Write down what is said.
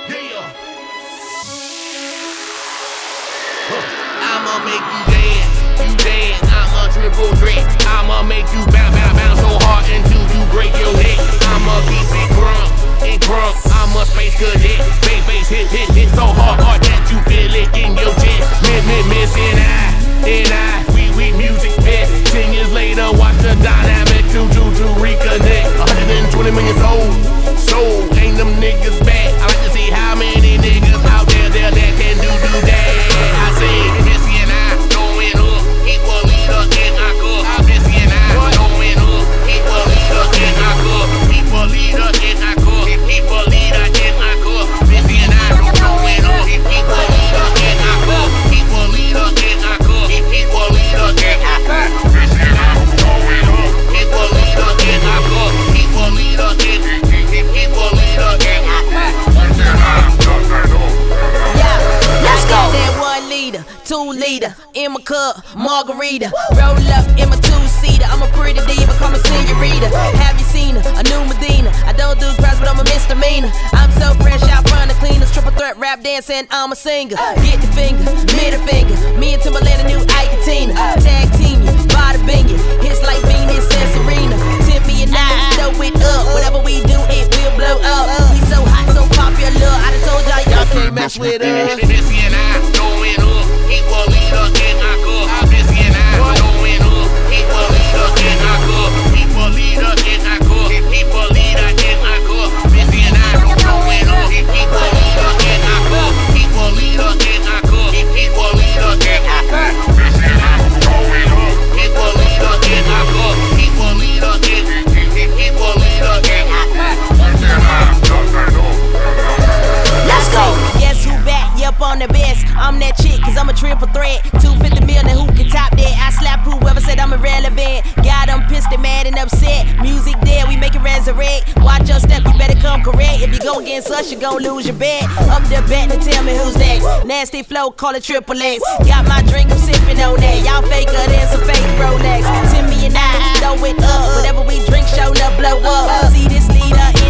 I'ma make you dance, I'm a triple threat. I'ma make you bounce so hard until you break your neck. I'ma keep it crunk, I'm a space cadet. Bass hit so hard that you feel it in your chest. Missing I, we music best. 10 years later, watch the dynamic to reconnect. 120 million soul, ain't them niggas back. I like to see how many niggas out there that can do that. I say, Missy and I going up, equally in our cup. Missy and I going up, equally in our cup. Equally in our cup, equally in our cup. Missy and I going up, equally in our cup. Equally in our cup, equally in our cup. Missy and I going up, equally in our cup. Equally in our cup, equally in our cup. Yeah, let's go. That 1 liter, 2 liter in my cup, margarita. Roll up in my 2-seater. I'm a pretty diva, call me senorita. Have you seen her? A new Medina. I don't do crowds, but I'm a misdemeanor. I'm so fresh out front of cleaners. Triple threat rap dancing, I'm a singer. Get the finger, middle finger. Me and Timberland, a new Ike and Tina. Tag team you, bada bing you. Hits like Venus and Serena. 10 million dollars, throw it up. Whatever we do, it will blow up. We so hot, so popular. I done told y'all can't mess with us. Missy and I going up, equally in our cup. Missy and I going up, equally in our cup. Equally in our cup, equally in our cup. Missy and I going up, equally in our cup. Equally in our cup, equally in our cup. Missy and I going up, equally in our cup. Equally in our cup, equally in our cup. Missy and I Let's go. Guess who back? Yup, on the best. I'm that chick, cause I'm a triple threat. 250 million, who can top that? I slap whoever said I'm irrelevant. Got them pissed and mad and upset. Music dead, we make it resurrect. Watch your step, you better come correct. If you go against us, you gon' lose your bet. Up the bet to tell me who's next. Nasty flow, call it triple X. Got my drink, I'm sipping on that. Y'all faker than some fake Rolex. 10 million, throw it up. Whatever we drink, show up, blow up. See this leader